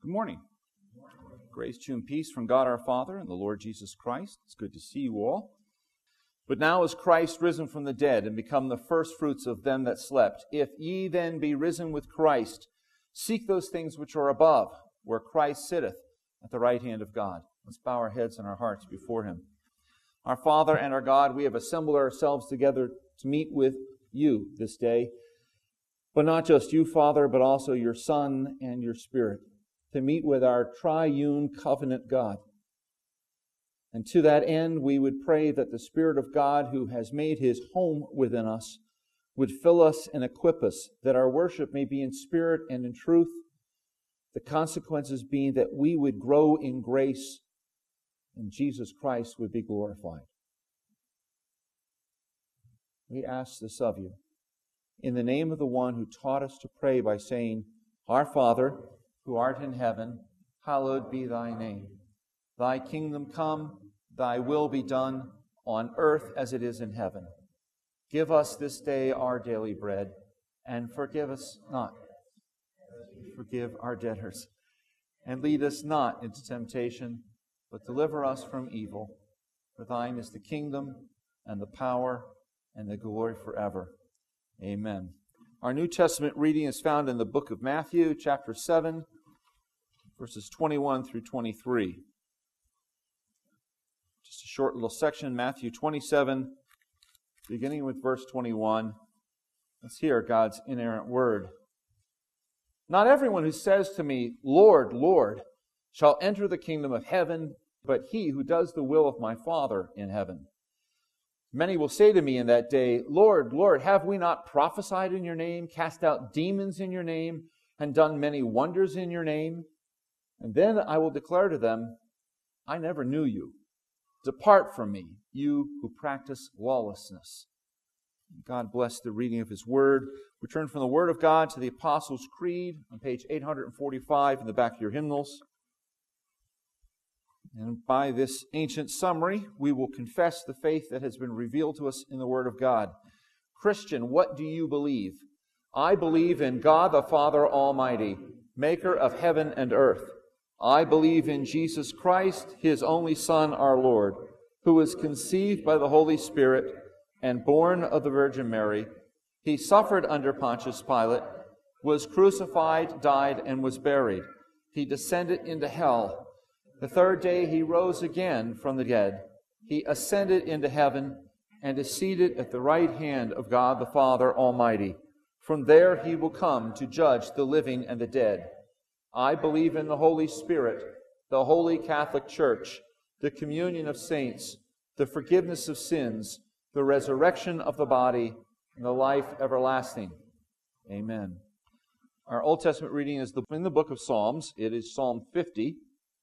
Good morning. Grace to you and peace from God our Father and the Lord Jesus Christ. It's good to see you all. But now is Christ risen from the dead and become the firstfruits of them that slept. If ye then be risen with Christ, seek those things which are above, where Christ sitteth at the right hand of God. Let's bow our heads and our hearts before Him. Our Father and our God, we have assembled ourselves together to meet with you this day. But not just you, Father, but also your Son and your Spirit, to meet with our triune covenant God. And to that end, we would pray that the Spirit of God, who has made His home within us, would fill us and equip us, that our worship may be in spirit and in truth, the consequences being that we would grow in grace and Jesus Christ would be glorified. We ask this of you, in the name of the one who taught us to pray by saying, Our Father, who art in heaven, hallowed be thy name. Thy kingdom come, thy will be done, on earth as it is in heaven. Give us this day our daily bread, and forgive us not. Forgive our debtors. And lead us not into temptation, but deliver us from evil. For thine is the kingdom, and the power, and the glory forever. Amen. Our New Testament reading is found in the book of Matthew, chapter 7, verses 21 through 23. Just a short little section, Matthew 27, beginning with verse 21. Let's hear God's inerrant word. Not everyone who says to me, Lord, Lord, shall enter the kingdom of heaven, but he who does the will of my Father in heaven. Many will say to me in that day, Lord, Lord, have we not prophesied in your name, cast out demons in your name, and done many wonders in your name? And then I will declare to them, I never knew you. Depart from me, you who practice lawlessness. God bless the reading of His Word. We turn from the Word of God to the Apostles' Creed on page 845 in the back of your hymnals. And by this ancient summary, we will confess the faith that has been revealed to us in the Word of God. Christian, what do you believe? I believe in God the Father Almighty, maker of heaven and earth. I believe in Jesus Christ, His only Son, our Lord, who was conceived by the Holy Spirit and born of the Virgin Mary. He suffered under Pontius Pilate, was crucified, died, and was buried. He descended into hell. The third day He rose again from the dead. He ascended into heaven and is seated at the right hand of God the Father Almighty. From there He will come to judge the living and the dead. I believe in the Holy Spirit, the Holy Catholic Church, the communion of saints, the forgiveness of sins, the resurrection of the body, and the life everlasting. Amen. Our Old Testament reading is in the book of Psalms. It is Psalm 50.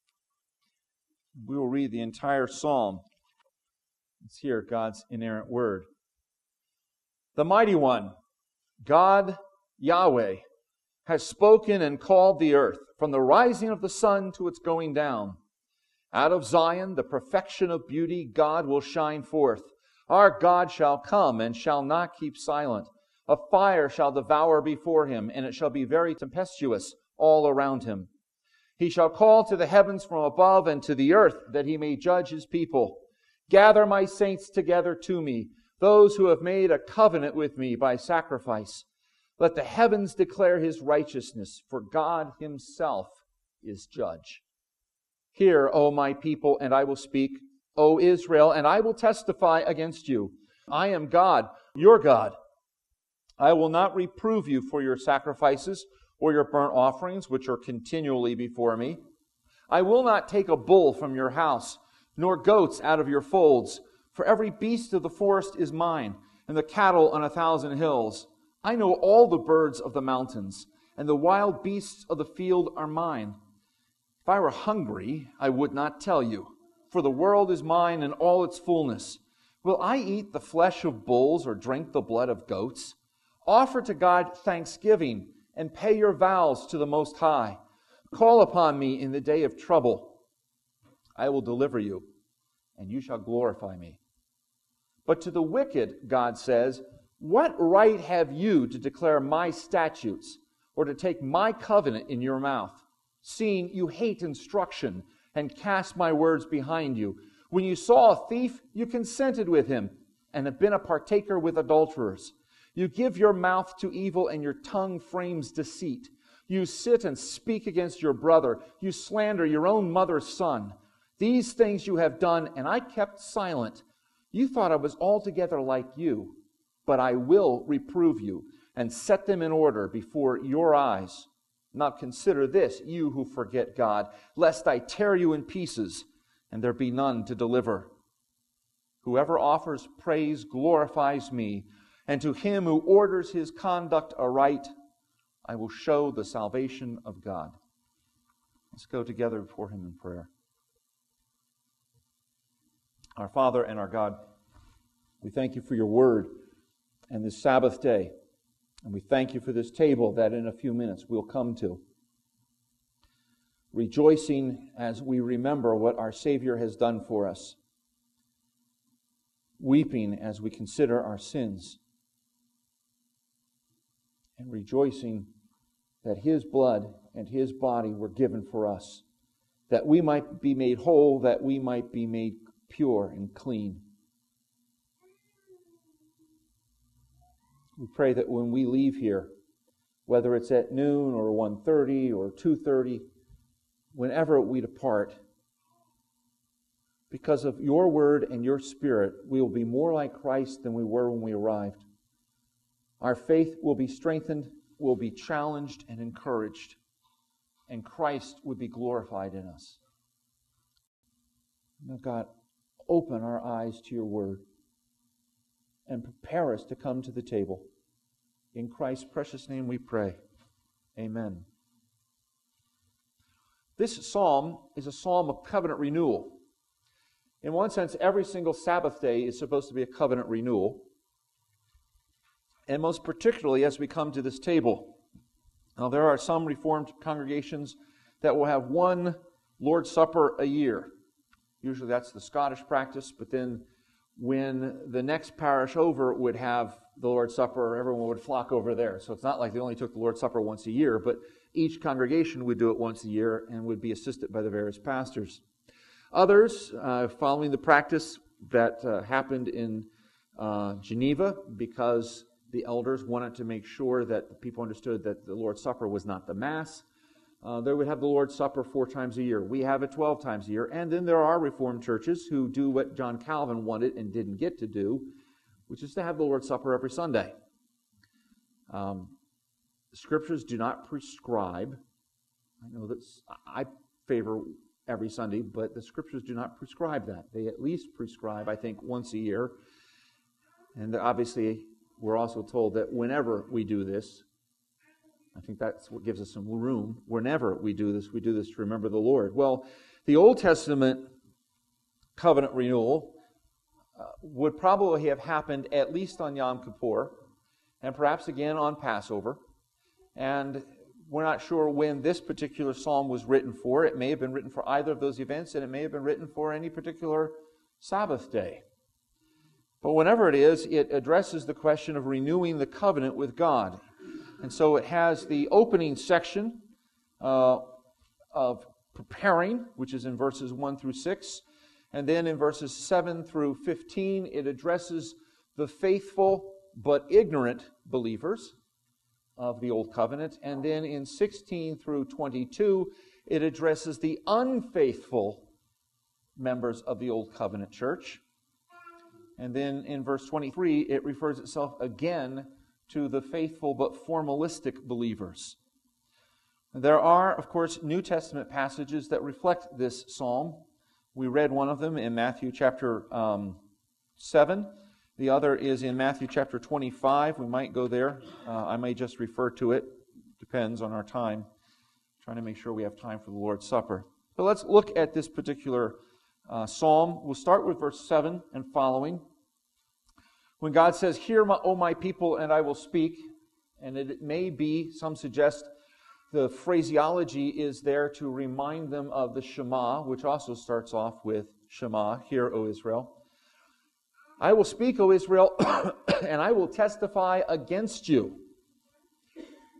We will read the entire psalm. Let's hear God's inerrant word. The Mighty One, God Yahweh, has spoken and called the earth from the rising of the sun to its going down. Out of Zion, the perfection of beauty, God will shine forth. Our God shall come and shall not keep silent. A fire shall devour before Him, and it shall be very tempestuous all around Him. He shall call to the heavens from above and to the earth, that He may judge His people. Gather my saints together to me, those who have made a covenant with me by sacrifice. Let the heavens declare His righteousness, for God Himself is judge. Hear, O my people, and I will speak, O Israel, and I will testify against you. I am God, your God. I will not reprove you for your sacrifices, or your burnt offerings, which are continually before me. I will not take a bull from your house, nor goats out of your folds. For every beast of the forest is mine, and the cattle on 1,000 hills. I know all the birds of the mountains, and the wild beasts of the field are mine. If I were hungry, I would not tell you, for the world is mine and all its fullness. Will I eat the flesh of bulls or drink the blood of goats? Offer to God thanksgiving, and pay your vows to the Most High. Call upon me in the day of trouble. I will deliver you, and you shall glorify me. But to the wicked, God says, what right have you to declare my statutes, or to take my covenant in your mouth? seeing you hate instruction and cast my words behind you. When you saw a thief, you consented with him and have been a partaker with adulterers. You give your mouth to evil and your tongue frames deceit. You sit and speak against your brother. You slander your own mother's son. These things you have done, and I kept silent. You thought I was altogether like you, but I will reprove you and set them in order before your eyes. Now consider this, you who forget God, lest I tear you in pieces, and there be none to deliver. Whoever offers praise glorifies me, and to him who orders his conduct aright, I will show the salvation of God. Let's go together before him in prayer. Our Father and our God, we thank you for your word and this Sabbath day. And we thank you for this table that in a few minutes we'll come to. Rejoicing as we remember what our Savior has done for us. Weeping as we consider our sins. And rejoicing that His blood and His body were given for us. That we might be made whole, that we might be made pure and clean. We pray that when we leave here, whether it's at noon or 1:30 or 2:30, whenever we depart, because of your word and your Spirit, we will be more like Christ than we were when we arrived. Our faith will be strengthened, will be challenged and encouraged, and Christ would be glorified in us. Now, God, open our eyes to your word and prepare us to come to the table. In Christ's precious name we pray. Amen. This psalm is a psalm of covenant renewal. In one sense, every single Sabbath day is supposed to be a covenant renewal. And most particularly as we come to this table. Now, there are some Reformed congregations that will have one Lord's Supper a year. Usually that's the Scottish practice, but then when the next parish over would have the Lord's Supper, everyone would flock over there. So it's not like they only took the Lord's Supper once a year, but each congregation would do it once a year and would be assisted by the various pastors. Others, following the practice that happened in Geneva, because the elders wanted to make sure that the people understood that the Lord's Supper was not the Mass, they would have the Lord's Supper 4 times a year. We have it 12 times a year. And then there are Reformed churches who do what John Calvin wanted and didn't get to do, which is to have the Lord's Supper every Sunday. The Scriptures do not prescribe. I know that I favor every Sunday, but the Scriptures do not prescribe that. They at least prescribe, I think, once a year. And obviously, we're also told that whenever we do this, I think that's what gives us some room. Whenever we do this to remember the Lord. Well, the Old Testament covenant renewal would probably have happened at least on Yom Kippur, and perhaps again on Passover. And we're not sure when this particular psalm was written for. It may have been written for either of those events, and it may have been written for any particular Sabbath day. But whenever it is, it addresses the question of renewing the covenant with God. And so it has the opening section of preparing, which is in verses 1 through 6. And then in verses 7 through 15, it addresses the faithful but ignorant believers of the Old Covenant. And then in 16 through 22, it addresses the unfaithful members of the Old Covenant church. And then in verse 23, it refers itself again to the faithful but formalistic believers. There are, of course, New Testament passages that reflect this psalm. We read one of them in Matthew chapter 7. The other is in Matthew chapter 25. We might go there. I may just refer to it. Depends on our time. Trying to make sure we have time for the Lord's Supper. But let's look at this particular psalm. We'll start with verse 7 and following. When God says, "Hear, O my people, and I will speak," and it may be, some suggest, the phraseology is there to remind them of the Shema, which also starts off with Shema, "Hear, O Israel." "I will speak, O Israel, and I will testify against you."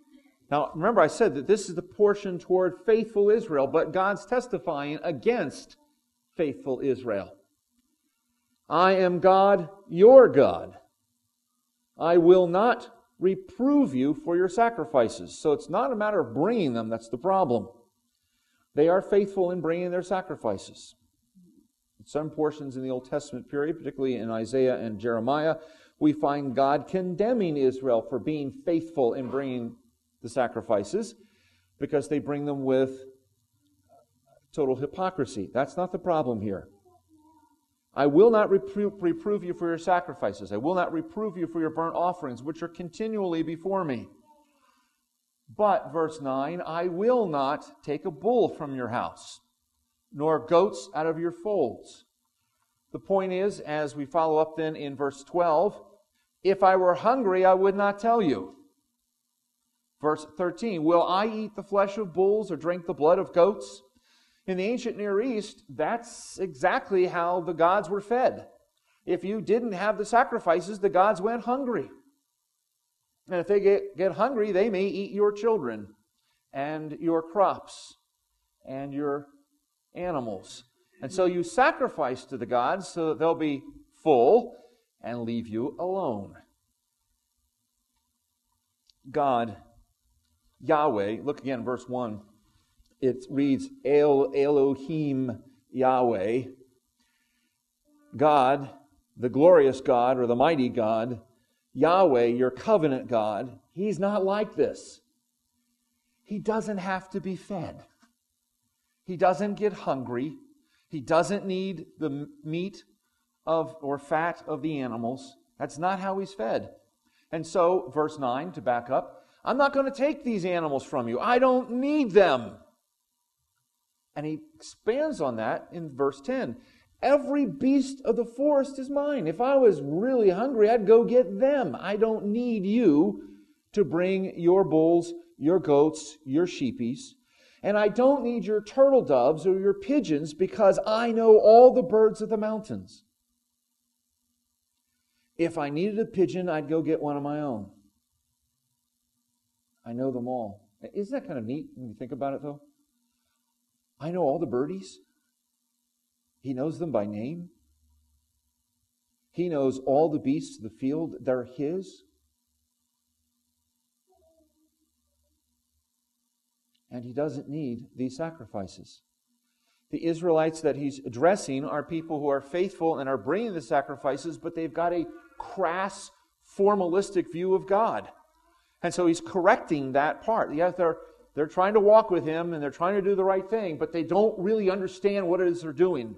Now, remember I said that this is the portion toward faithful Israel, but God's testifying against faithful Israel. I am God, your God. I will not reprove you for your sacrifices. So it's not a matter of bringing them, that's the problem. They are faithful in bringing their sacrifices. In some portions in the Old Testament period, particularly in Isaiah and Jeremiah, we find God condemning Israel for being faithful in bringing the sacrifices because they bring them with total hypocrisy. That's not the problem here. I will not reprove you for your sacrifices. I will not reprove you for your burnt offerings, which are continually before me. But, verse 9, I will not take a bull from your house, nor goats out of your folds. The point is, as we follow up then in verse 12, if I were hungry, I would not tell you. Verse 13, will I eat the flesh of bulls or drink the blood of goats? In the ancient Near East, that's exactly how the gods were fed. If you didn't have the sacrifices, the gods went hungry. And if they get hungry, they may eat your children and your crops and your animals. And so you sacrifice to the gods so that they'll be full and leave you alone. God, Yahweh, look again, verse 1. It reads, Elohim Yahweh. God, the glorious God or the mighty God, Yahweh, your covenant God, He's not like this. He doesn't have to be fed. He doesn't get hungry. He doesn't need the meat of or fat of the animals. That's not how He's fed. And so, verse 9, to back up, I'm not going to take these animals from you. I don't need them. And he expands on that in verse 10. Every beast of the forest is mine. If I was really hungry, I'd go get them. I don't need you to bring your bulls, your goats, your sheepies. And I don't need your turtle doves or your pigeons because I know all the birds of the mountains. If I needed a pigeon, I'd go get one of my own. I know them all. Isn't that kind of neat when you think about it, though? I know all the birdies. He knows them by name. He knows all the beasts of the field. They're His. And He doesn't need these sacrifices. The Israelites that He's addressing are people who are faithful and are bringing the sacrifices, but they've got a crass, formalistic view of God. And so He's correcting that part. Yes, they're trying to walk with Him and they're trying to do the right thing, but they don't really understand what it is they're doing.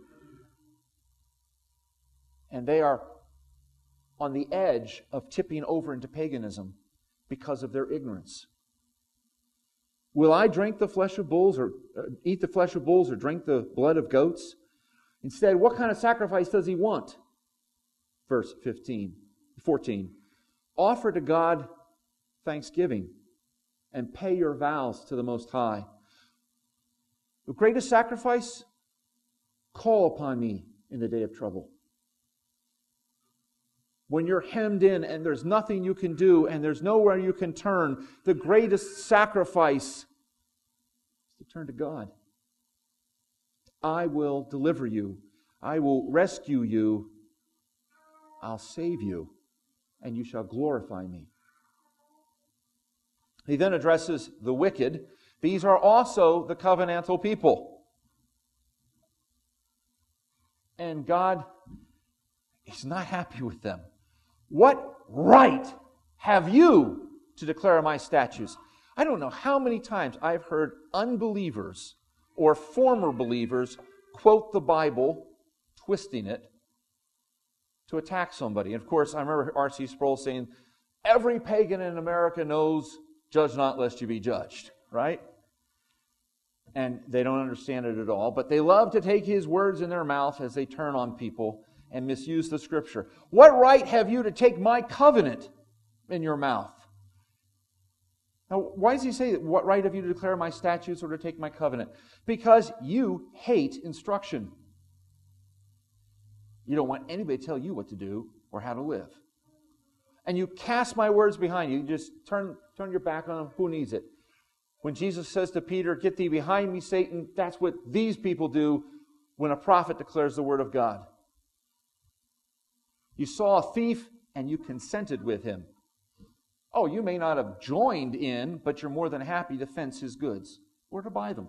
And they are on the edge of tipping over into paganism because of their ignorance. Will I drink the flesh of bulls or eat the flesh of bulls or drink the blood of goats? Instead, what kind of sacrifice does He want? Verse 14. Offer to God thanksgiving and pay your vows to the Most High. The greatest sacrifice? Call upon me in the day of trouble. When you're hemmed in and there's nothing you can do and there's nowhere you can turn, the greatest sacrifice is to turn to God. I will deliver you. I will rescue you. I'll save you, and you shall glorify me. He then addresses the wicked. These are also the covenantal people. And God is not happy with them. What right have you to declare my statutes? I don't know how many times I've heard unbelievers or former believers quote the Bible, twisting it, to attack somebody. And of course, I remember R.C. Sproul saying, every pagan in America knows, judge not lest you be judged, right? And they don't understand it at all, but they love to take his words in their mouth as they turn on people and misuse the Scripture. What right have you to take my covenant in your mouth? Now, why does he say that? What right have you to declare my statutes or to take my covenant? Because you hate instruction. You don't want anybody to tell you what to do or how to live. And you cast my words behind you. You just turn your back on them. Who needs it? When Jesus says to Peter, "Get thee behind me, Satan," that's what these people do when a prophet declares the word of God. You saw a thief and you consented with him. Oh, you may not have joined in, but you're more than happy to fence his goods or to buy them.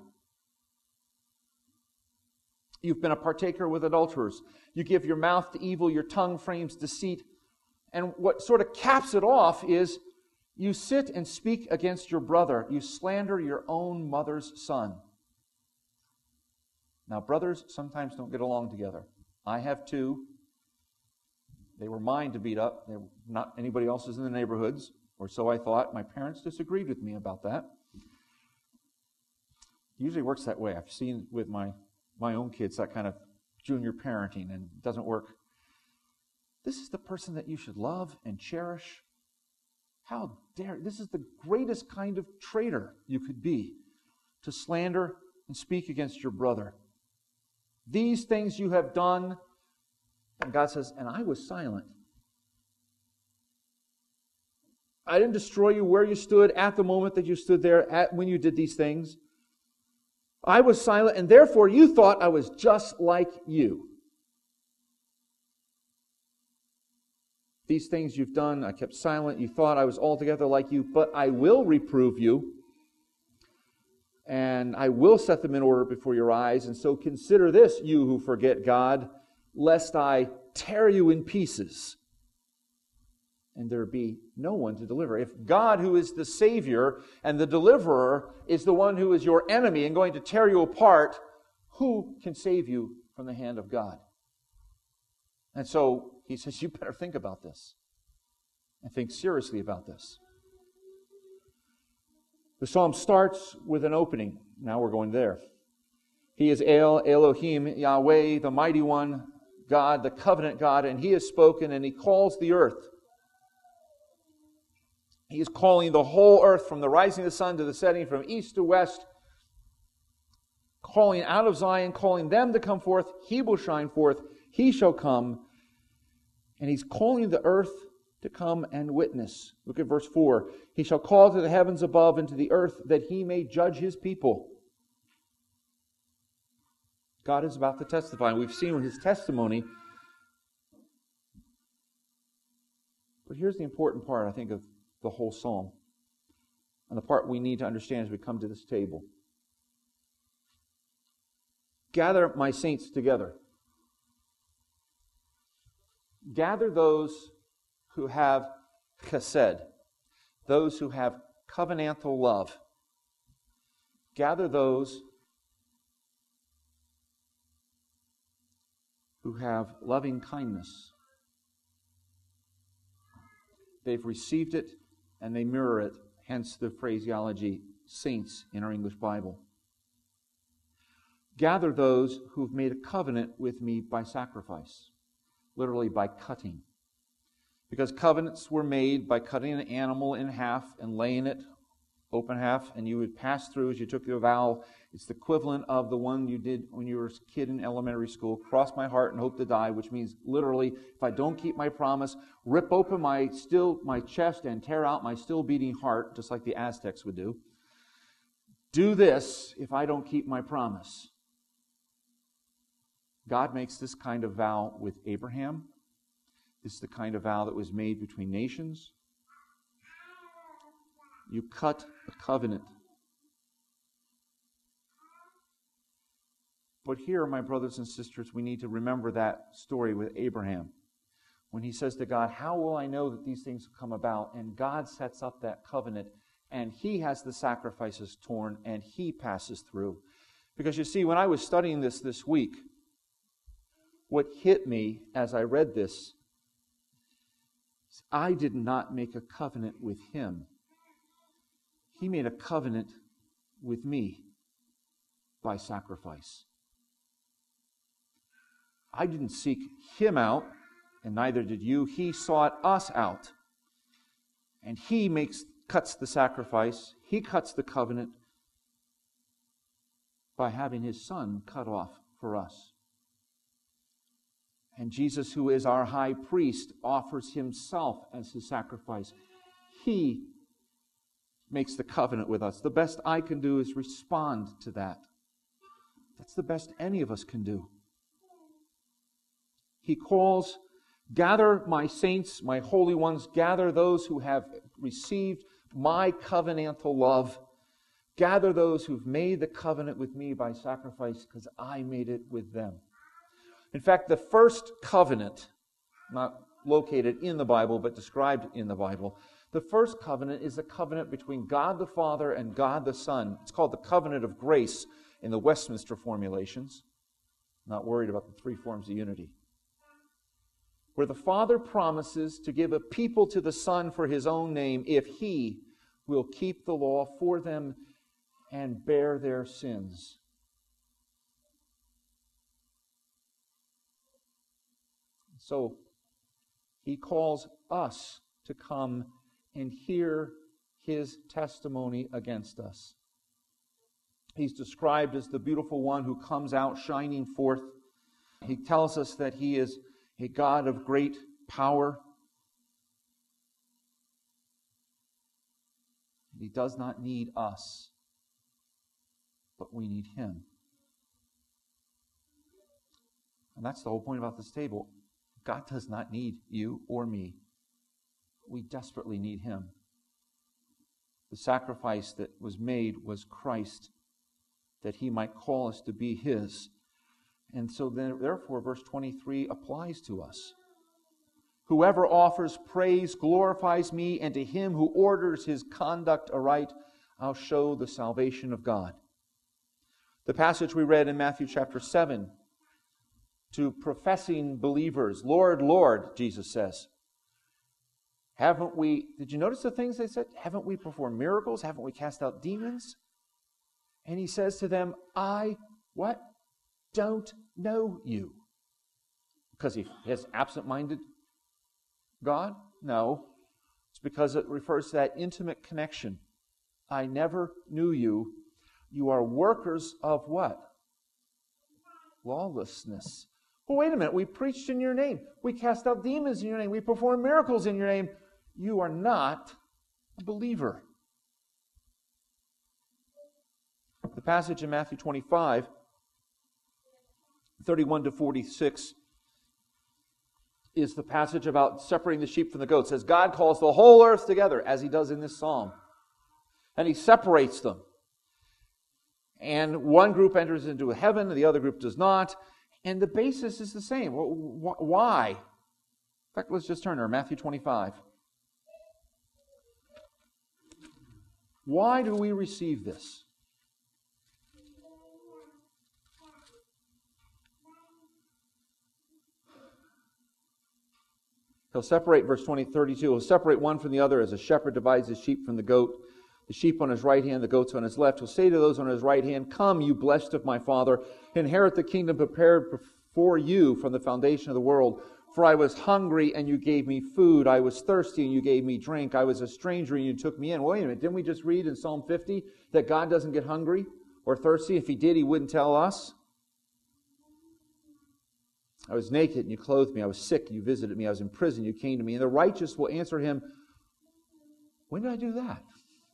You've been a partaker with adulterers. You give your mouth to evil, your tongue frames deceit. And what sort of caps it off is you sit and speak against your brother. You slander your own mother's son. Now, brothers sometimes don't get along together. I have two. They were mine to beat up. They were not anybody else's in the neighborhoods, or so I thought. My parents disagreed with me about that. It usually works that way. I've seen with my own kids that kind of junior parenting, and it doesn't work. This is the person that you should love and cherish. How dare, this is the greatest kind of traitor you could be, to slander and speak against your brother. These things you have done, and God says, and I was silent. I didn't destroy you where you stood at the moment that you stood there when you did these things. I was silent, and therefore you thought I was just like you. These things you've done, I kept silent. You thought I was altogether like you, but I will reprove you, and I will set them in order before your eyes. And so consider this, you who forget God, lest I tear you in pieces, and there be no one to deliver. If God, who is the Savior and the Deliverer, is the one who is your enemy and going to tear you apart, who can save you from the hand of God? And so he says, you better think about this and think seriously about this. The psalm starts with an opening. Now we're going there. He is El, Elohim, Yahweh, the mighty one, God, the covenant God, and he has spoken and he calls the earth. He is calling the whole earth from the rising of the sun to the setting, from east to west, calling out of Zion, calling them to come forth. He will shine forth. He shall come. And he's calling the earth to come and witness. Look at verse 4. He shall call to the heavens above and to the earth that he may judge his people. God is about to testify. We've seen his testimony. But here's the important part, I think, of the whole psalm, and the part we need to understand as we come to this table. Gather my saints together. Gather those who have chesed, those who have covenantal love. Gather those who have loving kindness. They've received it and they mirror it, hence the phraseology saints in our English Bible. Gather those who've made a covenant with me by sacrifice, literally by cutting. Because covenants were made by cutting an animal in half and laying it open half, and you would pass through as you took your vow. It's the equivalent of the one you did when you were a kid in elementary school. Cross my heart and hope to die, which means literally, if I don't keep my promise, rip open my chest and tear out my still beating heart, just like the Aztecs would do. Do this if I don't keep my promise. God makes this kind of vow with Abraham. This is the kind of vow that was made between nations. You cut a covenant. But here, my brothers and sisters, we need to remember that story with Abraham. When he says to God, how will I know that these things will come about? And God sets up that covenant, and he has the sacrifices torn, and he passes through. Because you see, when I was studying this week, what hit me as I read this, I did not make a covenant with him. He made a covenant with me by sacrifice. I didn't seek him out, and neither did you. He sought us out. And he cuts the sacrifice. He cuts the covenant by having his son cut off for us. And Jesus, who is our high priest, offers himself as his sacrifice. He makes the covenant with us. The best I can do is respond to that. That's the best any of us can do. He calls, gather my saints, my holy ones, gather those who have received my covenantal love. Gather those who've made the covenant with me by sacrifice, because I made it with them. In fact, the first covenant, not located in the Bible, but described in the Bible, the first covenant is a covenant between God the Father and God the Son. It's called the covenant of grace in the Westminster formulations. Not worried about the three forms of unity. Where the Father promises to give a people to the Son for His own name if He will keep the law for them and bear their sins. So, He calls us to come and hear His testimony against us. He's described as the beautiful one who comes out shining forth. He tells us that He is a God of great power. He does not need us, but we need Him. And that's the whole point about this table. God does not need you or me. We desperately need Him. The sacrifice that was made was Christ, that He might call us to be His. And so therefore, verse 23 applies to us. Whoever offers praise glorifies me, and to him who orders his conduct aright, I'll show the salvation of God. The passage we read in Matthew chapter 7, to professing believers, Lord, Lord, Jesus says, did you notice the things they said? Haven't we performed miracles? Haven't we cast out demons? And He says to them, I, what? Don't know you. Because He has absent-minded God? No. It's because it refers to that intimate connection. I never knew you. You are workers of what? Lawlessness. Well, wait a minute. We preached in your name. We cast out demons in your name. We performed miracles in your name. You are not a believer. The passage in Matthew 25, 31 to 46, is the passage about separating the sheep from the goats. It says, God calls the whole earth together, as He does in this psalm. And He separates them. And one group enters into heaven, and the other group does not. And the basis is the same. Why? In fact, let's just turn there. Matthew 25. Why do we receive this? He'll separate, verse 32, he'll separate one from the other as a shepherd divides his sheep from the goat. The sheep on his right hand, the goats on his left. He'll say to those on his right hand, come, you blessed of my Father, inherit the kingdom prepared for you from the foundation of the world. For I was hungry, and you gave me food. I was thirsty, and you gave me drink. I was a stranger, and you took me in. Wait a minute, didn't we just read in Psalm 50 that God doesn't get hungry or thirsty? If He did, He wouldn't tell us. I was naked, and you clothed me. I was sick, and you visited me. I was in prison, you came to me. And the righteous will answer Him, when did I do that?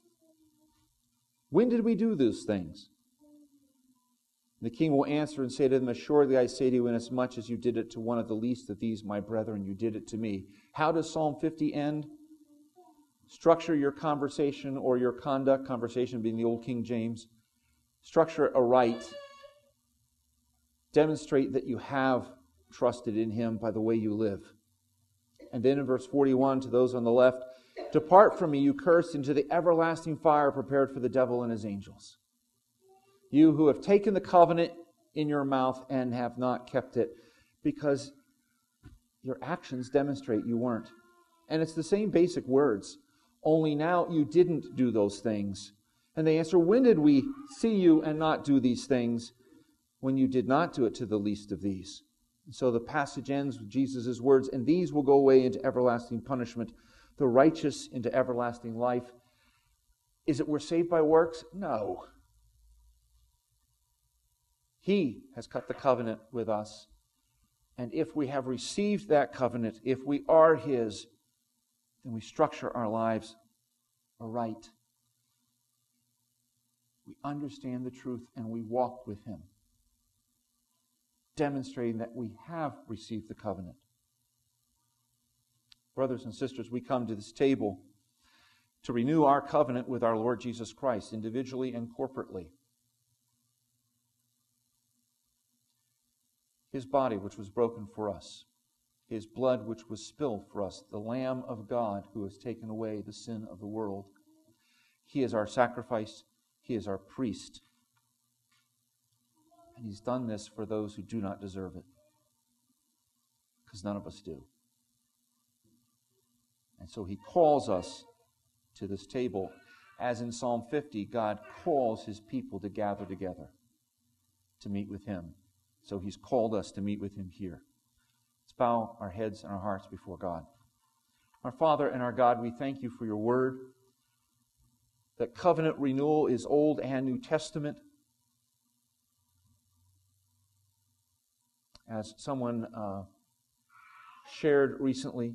When did we do those things? The king will answer and say to them, assuredly I say to you, inasmuch as you did it to one of the least of these, my brethren, you did it to me. How does Psalm 50 end? Structure your conversation or your conduct, conversation being the old King James. Structure it aright. Demonstrate that you have trusted in Him by the way you live. And then in verse 41, to those on the left, depart from me, you cursed, into the everlasting fire prepared for the devil and his angels. You who have taken the covenant in your mouth and have not kept it, because your actions demonstrate you weren't. And it's the same basic words, only now you didn't do those things. And they answer, when did we see you and not do these things? When you did not do it to the least of these. And so the passage ends with Jesus' words, and these will go away into everlasting punishment, the righteous into everlasting life. Is it we're saved by works? No. He has cut the covenant with us. And if we have received that covenant, if we are His, then we structure our lives aright. we understand the truth and we walk with Him, demonstrating that we have received the covenant. Brothers and sisters, we come to this table to renew our covenant with our Lord Jesus Christ, individually and corporately. His body, which was broken for us, His blood, which was spilled for us, the Lamb of God who has taken away the sin of the world. He is our sacrifice. He is our priest. And He's done this for those who do not deserve it, because none of us do. And so He calls us to this table. As in Psalm 50, God calls His people to gather together to meet with Him. So He's called us to meet with Him here. Let's bow our heads and our hearts before God. Our Father and our God, we thank You for Your word, that covenant renewal is Old and New Testament. As someone shared recently,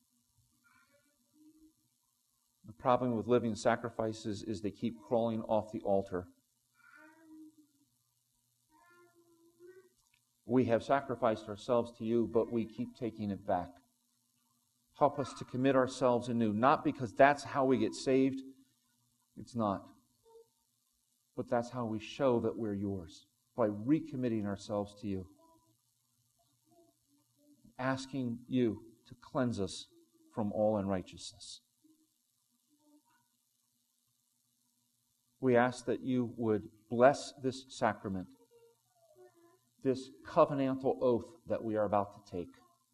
the problem with living sacrifices is they keep crawling off the altar. We have sacrificed ourselves to You, but we keep taking it back. Help us to commit ourselves anew, not because that's how we get saved. It's not. But that's how we show that we're Yours, by recommitting ourselves to You, asking You to cleanse us from all unrighteousness. We ask that You would bless this sacrament, this covenantal oath that we are about to take,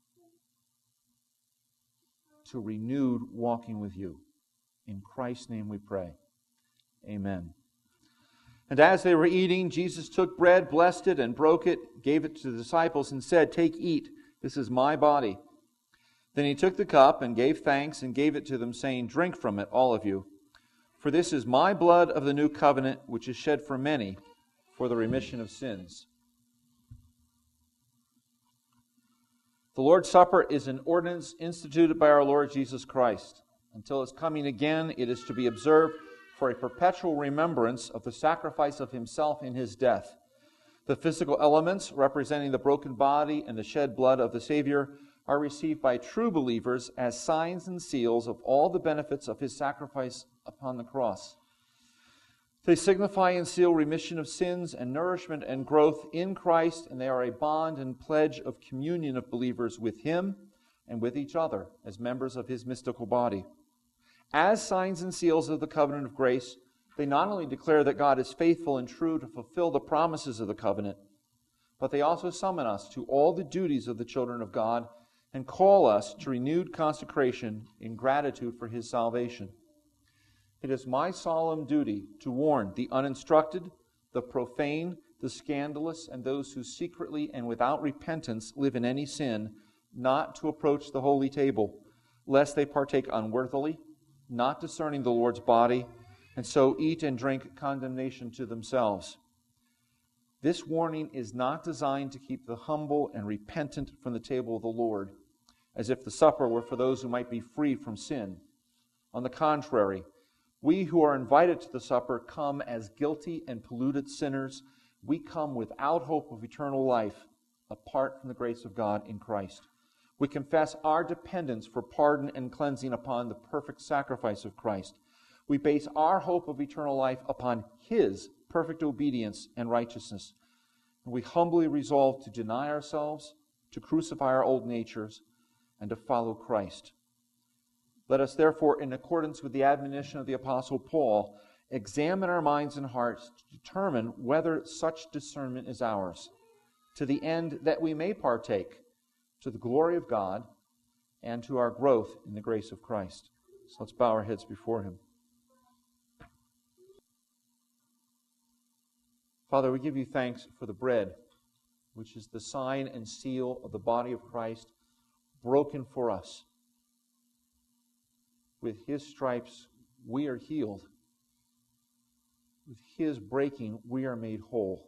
to renewed walking with You. In Christ's name we pray. Amen. And as they were eating, Jesus took bread, blessed it, and broke it, gave it to the disciples, and said, "Take, eat, this is my body." Then He took the cup and gave thanks and gave it to them, saying, "Drink from it, all of you. For this is my blood of the new covenant, which is shed for many for the remission of sins." The Lord's Supper is an ordinance instituted by our Lord Jesus Christ. Until His coming again, it is to be observed for a perpetual remembrance of the sacrifice of Himself in His death. The physical elements, representing the broken body and the shed blood of the Savior, are received by true believers as signs and seals of all the benefits of His sacrifice upon the cross. They signify and seal remission of sins and nourishment and growth in Christ, and they are a bond and pledge of communion of believers with Him and with each other as members of His mystical body. As signs and seals of the covenant of grace, they not only declare that God is faithful and true to fulfill the promises of the covenant, but they also summon us to all the duties of the children of God and call us to renewed consecration in gratitude for His salvation. It is my solemn duty to warn the uninstructed, the profane, the scandalous, and those who secretly and without repentance live in any sin, not to approach the holy table, lest they partake unworthily, not discerning the Lord's body, and so eat and drink condemnation to themselves. This warning is not designed to keep the humble and repentant from the table of the Lord, as if the supper were for those who might be free from sin. On the contrary, we who are invited to the supper come as guilty and polluted sinners. We come without hope of eternal life, apart from the grace of God in Christ. We confess our dependence for pardon and cleansing upon the perfect sacrifice of Christ. We base our hope of eternal life upon His perfect obedience and righteousness. And we humbly resolve to deny ourselves, to crucify our old natures, and to follow Christ. Let us therefore, in accordance with the admonition of the Apostle Paul, examine our minds and hearts to determine whether such discernment is ours, to the end that we may partake to the glory of God and to our growth in the grace of Christ. So let's bow our heads before Him. Father, we give You thanks for the bread, which is the sign and seal of the body of Christ, broken for us. With His stripes, we are healed. With His breaking, we are made whole.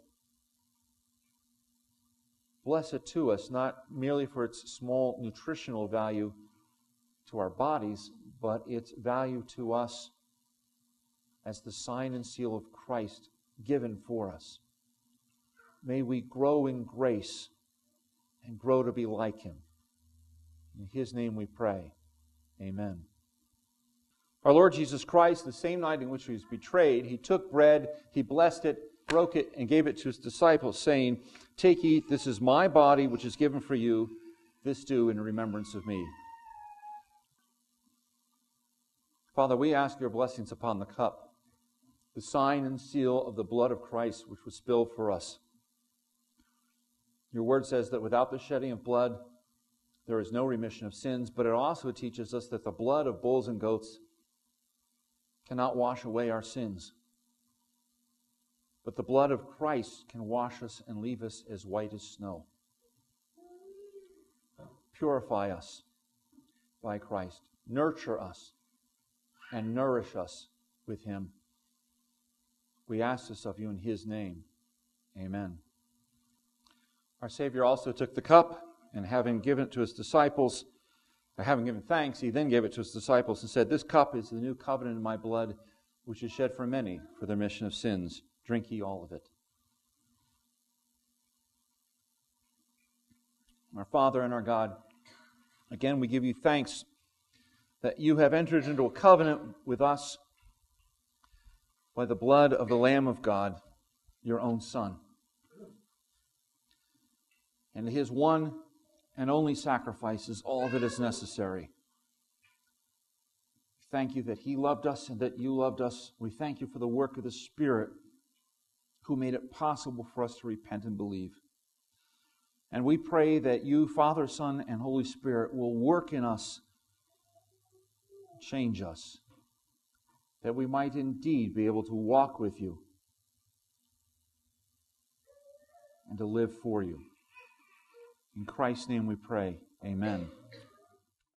Bless it to us, not merely for its small nutritional value to our bodies, but its value to us as the sign and seal of Christ given for us. May we grow in grace and grow to be like Him. In His name we pray. Amen. Our Lord Jesus Christ, the same night in which He was betrayed, He took bread, He blessed it, broke it, and gave it to His disciples, saying, "Take, eat, this is my body, which is given for you. This do in remembrance of me." Father, we ask your blessings upon the cup, the sign and seal of the blood of Christ, which was spilled for us. Your word says that without the shedding of blood, there is no remission of sins, but it also teaches us that the blood of bulls and goats cannot wash away our sins. But the blood of Christ can wash us and leave us as white as snow. Purify us by Christ. Nurture us and nourish us with Him. We ask this of you in His name. Amen. Our Savior also took the cup, and having given it to His disciples, having given thanks, He then gave it to His disciples and said, "This cup is the new covenant in my blood, which is shed for many for the remission of sins. Drink ye all of it." Our Father and our God, again we give you thanks that you have entered into a covenant with us by the blood of the Lamb of God, your own Son. And His one and only sacrifice is all that is necessary. Thank you that He loved us and that you loved us. We thank you for the work of the Spirit who made it possible for us to repent and believe. And we pray that you, Father, Son, and Holy Spirit, will work in us, change us, that we might indeed be able to walk with you and to live for you. In Christ's name we pray. Amen.